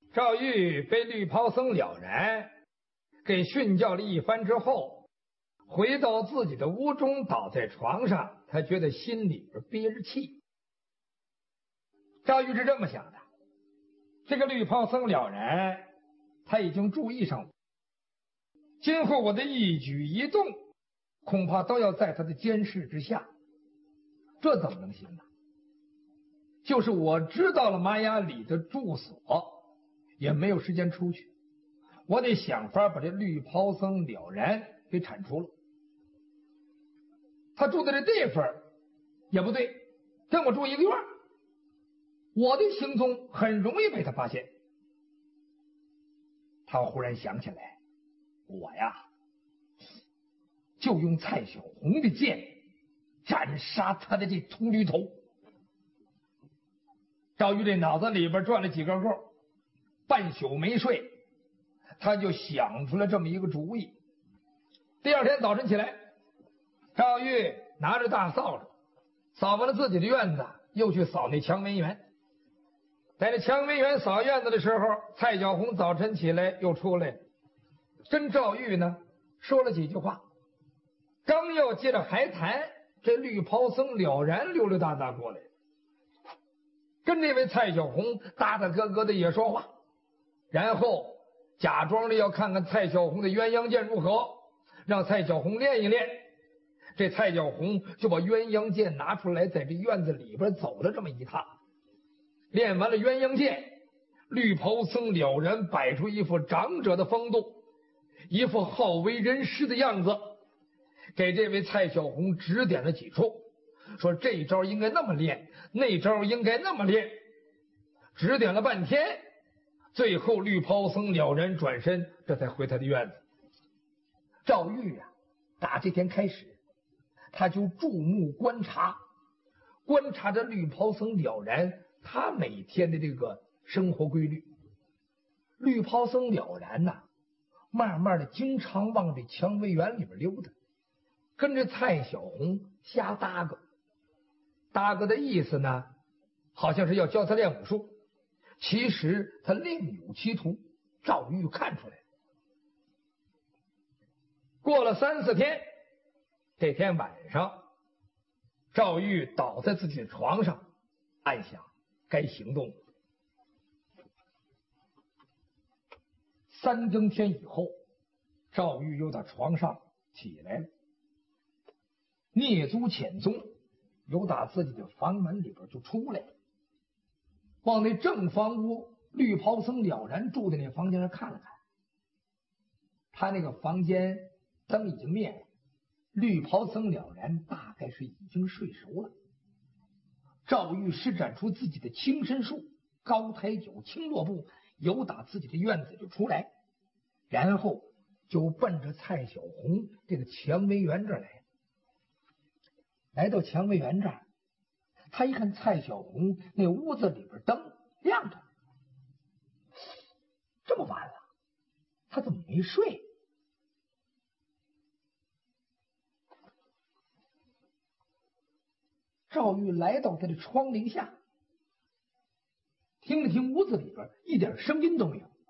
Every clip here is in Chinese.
赵玉被绿袍僧了然给训教了一番之后，回到自己的屋中，倒在床上，他觉得心里边憋着气。赵玉是这么想的，这个绿袍僧了然他已经注意上我，今后我的一举一动恐怕都要在他的监视之下，这怎么能行呢？就是我知道了玛雅里的住所，也没有时间出去，我得想法把这绿袍僧了然给铲除了。他住的这地方也不对，跟我住一个院，我的行踪很容易被他发现。他忽然想起来，我呀就用蔡小红的剑斩杀他的这秃驴头。赵玉这脑子里边转了几个够，半宿没睡，他就想出了这么一个主意。第二天早晨起来，赵玉拿着大扫帚扫完了自己的院子，又去扫那蔷薇园。在这蔷薇园扫院子的时候，蔡小红早晨起来又出来，跟赵玉呢说了几句话。刚要接着还谈，这绿袍僧了然溜溜达达过来，跟这位蔡小红大大咯咯的也说话，然后假装的要看看蔡小红的鸳鸯剑如何，让蔡小红练一练。这蔡小红就把鸳鸯剑拿出来，在这院子里边走了这么一趟。练完了鸳鸯剑，绿袍僧了然摆出一副长者的风度，一副好为人师的样子，给这位蔡小红指点了几处，说这招应该那么练，那招应该那么练，指点了半天。最后绿袍僧了然转身，这才回他的院子。赵玉啊，打这天开始，他就注目观察着绿袍僧了然他每天的这个生活规律。绿袍僧了然呐，慢慢的经常往这蔷薇园里边溜达，跟着蔡小红瞎搭个。搭个的意思呢，好像是要教他练武术，其实他另有其图，赵玉看出来了。过了3、4天，这天晚上，赵玉倒在自己的床上，暗想该行动了。3更天以后，赵玉又到床上起来了，蹑足潜踪，又打自己的房门里边就出来了，往那正房屋绿袍僧了然住的那房间上看了看。他那个房间灯已经灭了，绿袍僧了然大概是已经睡熟了。赵玉施展出自己的轻身术，高抬脚轻落步，由打自己的院子就出来，然后就奔着蔡小红这个蔷薇园这儿来。来到蔷薇园这儿，他一看蔡小红那屋子里边灯亮着，这么晚了，他怎么没睡？赵玉来到他的窗棂下，听了听屋子里边一点声音都没有。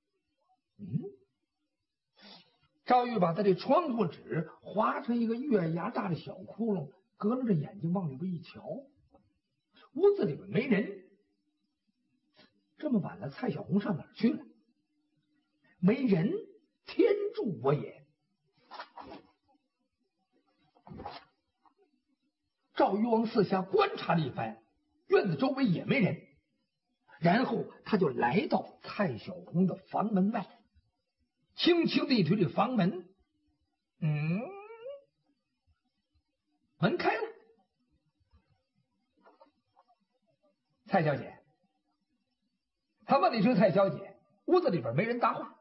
赵玉把他这窗户纸划成一个月牙大的小窟窿，隔着眼睛往里边一瞧，屋子里边没人。这么晚了，蔡小红上哪儿去了？没人，天助我也！赵玉往四下观察了一番，院子周围也没人，然后他就来到蔡小红的房门外，轻轻地一推这房门，门开了。蔡小姐，他问了一声蔡小姐，屋子里边没人答话。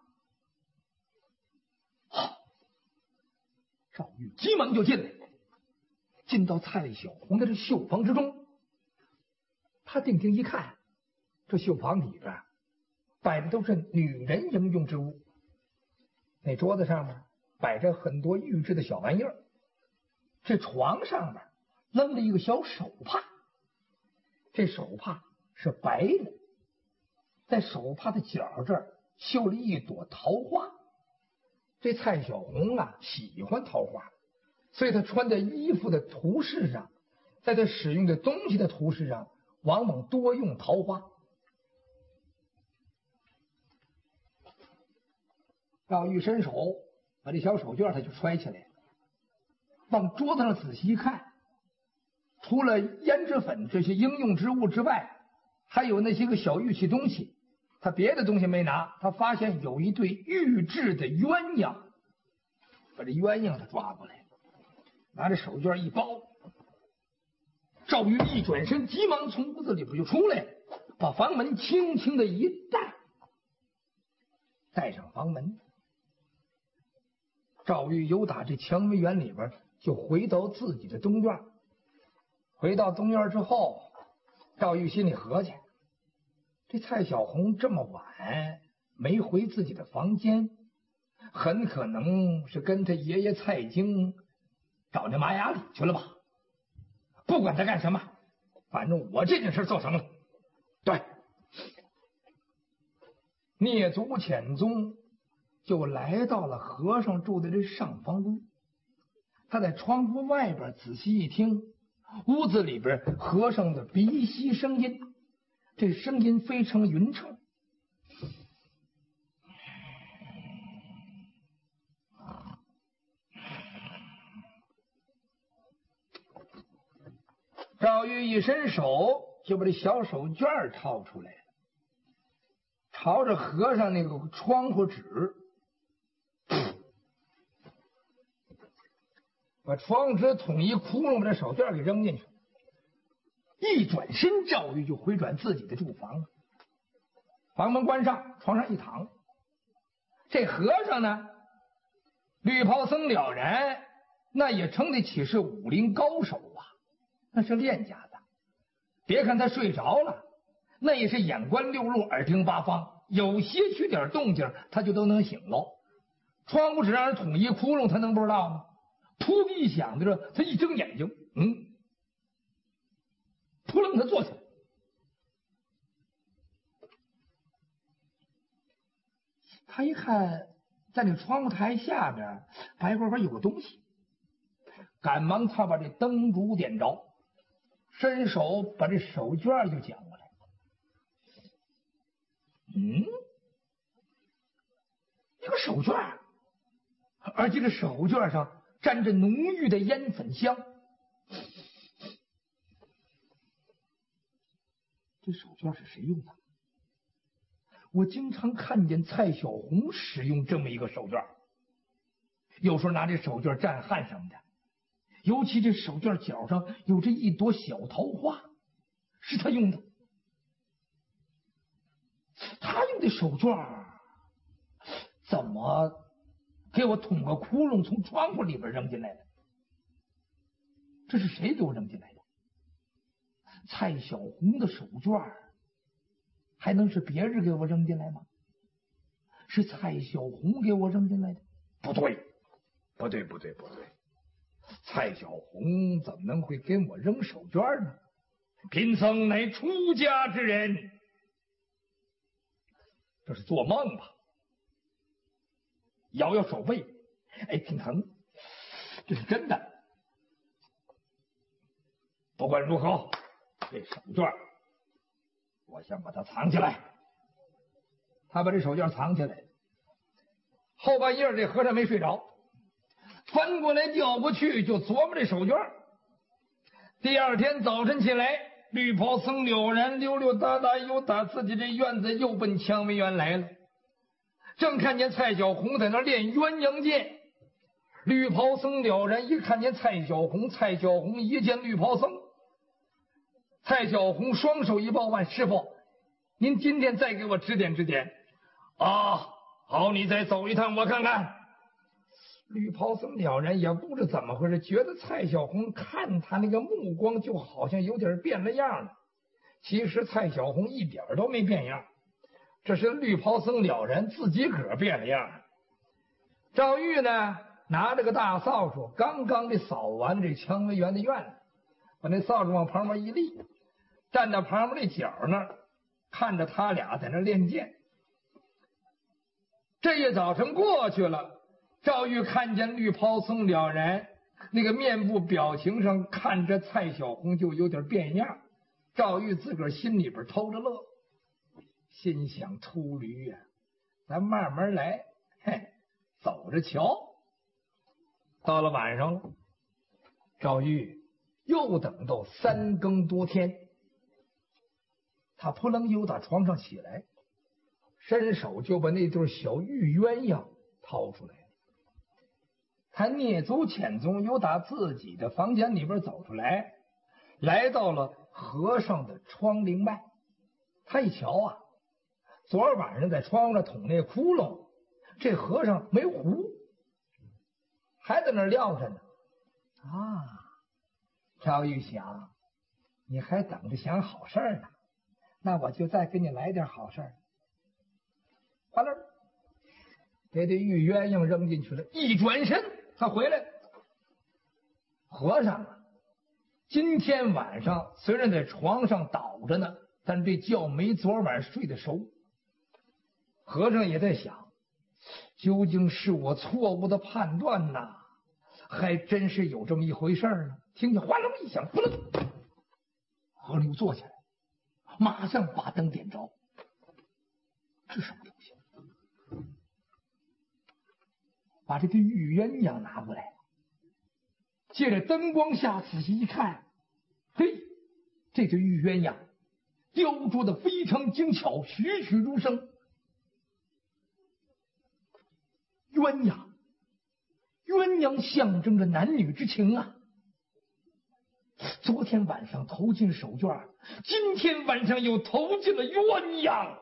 赵玉急忙就进来，进到蔡小红的这绣房之中。他定睛一看，这绣房里边摆的都是女人应用之物，那桌子上面摆着很多玉制的小玩意儿，这床上面扔了一个小手帕，这手帕是白的， 在手帕的角这儿绣了一朵桃花。这蔡小红啊喜欢桃花，所以他穿的衣服的图式上，在他使用的东西的图式上，往往多用桃花。赵玉伸手把这小手绢他就揣起来了，往桌子上仔细一看，除了胭脂粉这些应用之物之外，还有那些个小玉器东西，他别的东西没拿。他发现有一对玉制的鸳鸯，把这鸳鸯他抓过来，拿着手绢一包。赵玉一转身，急忙从屋子里边就出来了，把房门轻轻的一带上房门。赵玉由打这蔷薇园里边就回到自己的东院。回到东院之后，赵玉心里合计，这蔡小红这么晚没回自己的房间，很可能是跟他爷爷蔡京找那马雅里去了吧。不管他干什么，反正我这件事做成了。对，蹑足潜踪，就来到了和尚住的这上房屋。他在窗户外边仔细一听，屋子里边和尚的鼻息声音，这声音非常匀称。赵玉一伸手就把这小手绢掏出来了，朝着和尚那个窗户纸，把窗纸捅一窟窿，把这手绢给扔进去。一转身，赵玉就回转自己的住房了。房门关上，床上一躺。这和尚呢，绿袍僧了然，那也称得起是武林高手啊，那是练家的。别看他睡着了，那也是眼观六路，耳听八方，有些许点动静他就都能醒喽。窗户纸让人捅一窟窿，他能不知道吗？噗的一响的着，他一睁眼睛，扑棱他坐起来。他一看，在那窗户台下边白花花有个东西，赶忙他把这灯烛点着，伸手把这手绢就捡过来。一个手绢，而且这手绢上沾着浓郁的烟粉香。这手绢是谁用的？我经常看见蔡小红使用这么一个手绢，有时候拿这手绢蘸汗什么的，尤其这手绢角上有这一朵小桃花，是他用的。他用的手绢怎么给我捅个窟窿，从窗户里边扔进来的？这是谁给我扔进来的？蔡小红的手绢还能是别人给我扔进来吗？是蔡小红给我扔进来的？不对，蔡小红怎么能会给我扔手绢呢？贫僧乃出家之人，这是做梦吧？摇摇手背，挺疼，这是真的。不管如何，这手绢我想把它藏起来。他把这手绢藏起来。后半夜这和尚没睡着，翻过来调过去，就琢磨这手绢。第二天早晨起来，绿袍僧了然溜溜达达又打自己这院子，又奔蔷薇园来了。正看见蔡小红在那练鸳鸯剑。绿袍僧了然一看见蔡小红，蔡小红一见绿袍僧，蔡小红双手一抱腕，师傅，您今天再给我指点指点啊！好，你再走一趟我看看。绿袍僧了然也不知怎么回事，觉得蔡小红看他那个目光就好像有点变了样了。其实蔡小红一点都没变样，这是绿袍僧了然自己个变了样。赵玉呢，拿着个大扫帚，刚刚的扫完这蔷薇园的院子，把那扫帚往旁边一立，站到旁边那角那儿， 看着他俩在那练剑。这一早晨过去了，赵玉看见绿袍僧了然，那个面部表情上看着蔡小红就有点变样。赵玉自个儿心里边偷着乐，心想秃驴呀，咱慢慢来，嘿，走着瞧。到了晚上了，赵玉又等到3更多天，他扑棱又打床上起来，伸手就把那对小玉鸳鸯掏出来了。他蹑足潜踪，又打自己的房间里边走出来，来到了和尚的窗棂外。他一瞧啊，昨儿晚上在窗上捅那窟窿，这和尚没糊，还在那撂着呢。赵玉想，你还等着想好事呢，那我就再给你来点好事。完了，给这玉鸳鸯扔进去了。一转身，他回来，和尚啊，今天晚上虽然在床上倒着呢，但这觉没昨晚睡得熟。和尚也在想，究竟是我错误的判断呐，还真是有这么一回事呢。听见哗啦一响，扑棱，和尚又坐起来，马上把灯点着。这什么东西？把这个玉鸳鸯拿过来，借着灯光下仔细一看，嘿，这对玉鸳鸯雕琢的非常精巧，栩栩如生。鸳鸯象征着男女之情啊。昨天晚上投进手绢，今天晚上又投进了鸳鸯。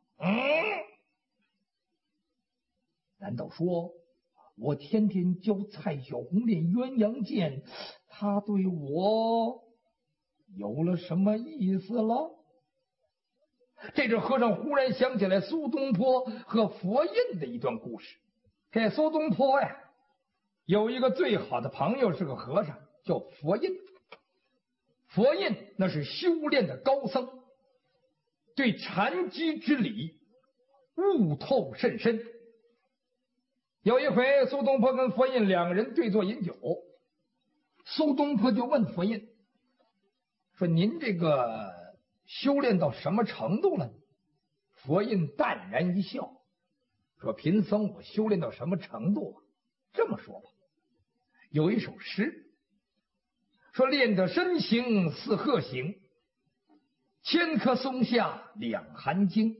难道说我天天教蔡小红练鸳鸯剑，他对我有了什么意思了？这阵和尚忽然想起来苏东坡和佛印的一段故事。这苏东坡呀，有一个最好的朋友是个和尚，叫佛印。佛印那是修炼的高僧，对禅机之理悟透甚深。有一回，苏东坡跟佛印两个人对坐饮酒，苏东坡就问佛印说：“您这个修炼到什么程度了？”佛印淡然一笑，说：“贫僧我修炼到什么程度啊？这么说吧，有一首诗说：练得身形似鹤形，千棵松下两寒经。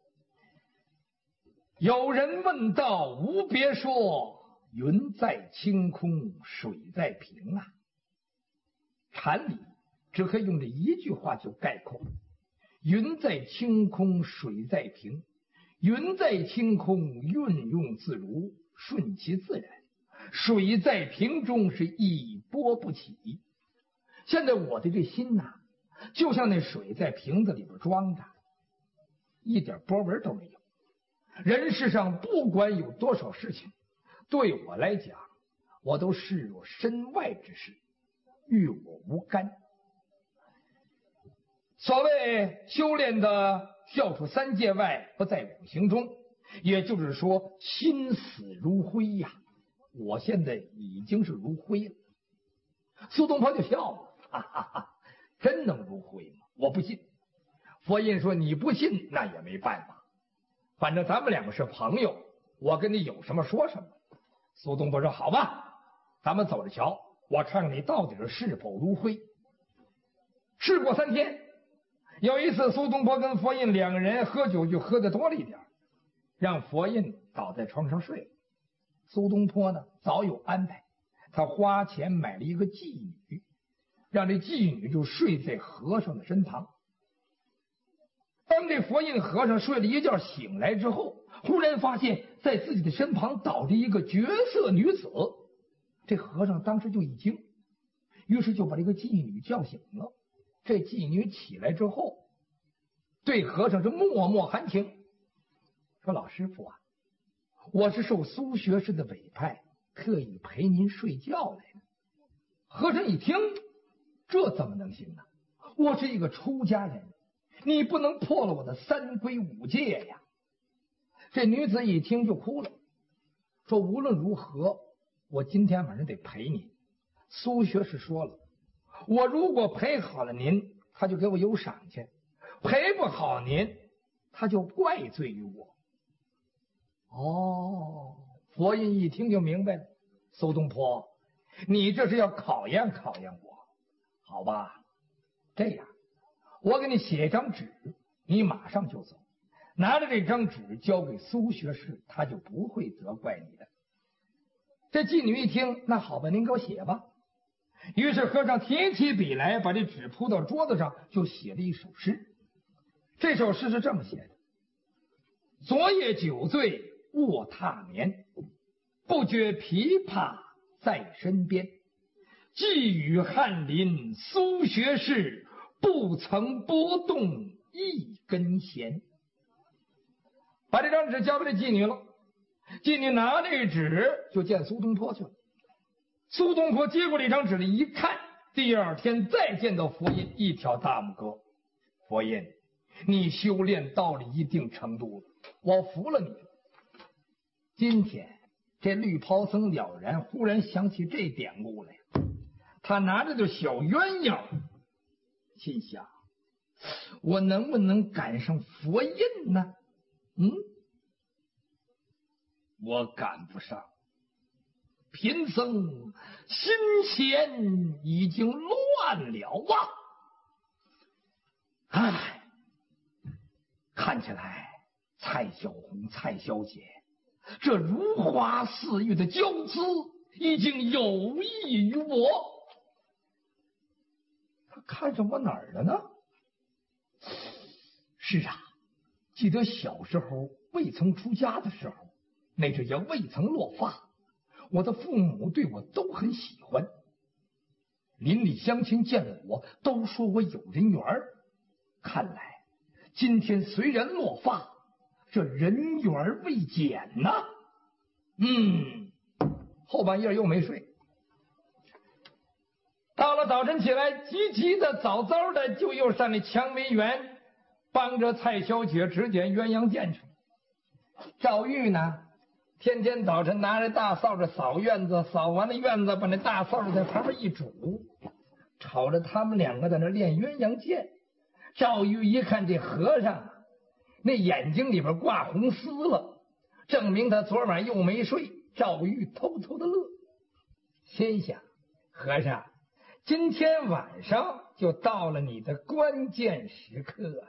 有人问道无别说，云在清空水在平啊。”禅理只可以用这一句话就概括：云在清空水在平，云在清空运用自如，顺其自然；水在平中是一波不起。现在我的这心呐，就像那水在瓶子里边装着，一点波纹都没有。人世上不管有多少事情，对我来讲，我都视若身外之事，与我无干。所谓修炼的跳出三界外，不在五行中，也就是说心死如灰呀。我现在已经是如灰了。苏东坡就笑了，哈哈哈，真能如灰吗？我不信。佛印说：“你不信那也没办法，反正咱们两个是朋友，我跟你有什么说什么。”苏东坡说：“好吧，咱们走着瞧，我看看你到底是否如灰。”事过3天，有一次苏东坡跟佛印两个人喝酒，就喝得多了一点，让佛印倒在床上睡。苏东坡呢早有安排，他花钱买了一个妓女，让这妓女就睡在和尚的身旁。当这佛印和尚睡了一觉醒来之后，忽然发现在自己的身旁倒着一个绝色女子。这和尚当时就一惊，于是就把这个妓女叫醒了。这妓女起来之后，对和尚是默默含情，说：“老师傅啊，我是受苏学士的委派，特意陪您睡觉来的。”和尚一听，这怎么能行呢？我是一个出家人， 你不能破了我的3规5戒呀。这女子一听就哭了，说无论如何我今天晚上得陪您。苏学士说了，我如果陪好了您，他就给我有赏钱；陪不好您，他就怪罪于我。哦，佛印一听就明白了，苏东坡，你这是要考验考验我，好吧？这样，我给你写张纸，你马上就走，拿着这张纸交给苏学士，他就不会责怪你的。这妓女一听，那好吧，您给我写吧。于是和尚提起笔来，把这纸铺到桌子上，就写了一首诗。这首诗是这么写的：昨夜酒醉卧榻眠，不觉琵琶在身边。寄语翰林苏学士，不曾拨动一根弦。把这张纸交给这妓女了，妓女拿这纸就见苏东坡去了。苏东坡接过这张纸来一看，第二天再见到佛印，一挑大拇哥：佛印，你修炼到了一定程度了，我服了你了。今天这绿袍僧了然忽然想起这典故来，他拿着这小鸳鸯，心想：我能不能赶上佛印呢？我赶不上。贫僧心弦已经乱了啊！看起来蔡小红、蔡小姐这如花似玉的娇姿已经有益于我。他看上我哪儿了呢？是啊，记得小时候未曾出家的时候，那阵也未曾落发，我的父母对我都很喜欢，邻里乡亲见了我都说我有人缘。看来今天虽然落发，这人缘未减呐。后半夜又没睡，到了早晨起来，急急的早早的就又上那蔷薇园帮着蔡小姐指点鸳鸯剑去。赵玉呢，天天早晨拿着大扫帚扫院子，扫完了院子把那大扫帚在旁边一拄，吵着他们两个在那练鸳鸯剑。赵玉一看这和尚那眼睛里边挂红丝了，证明他昨晚又没睡。赵玉偷偷的乐，心想：和尚，今天晚上就到了你的关键时刻。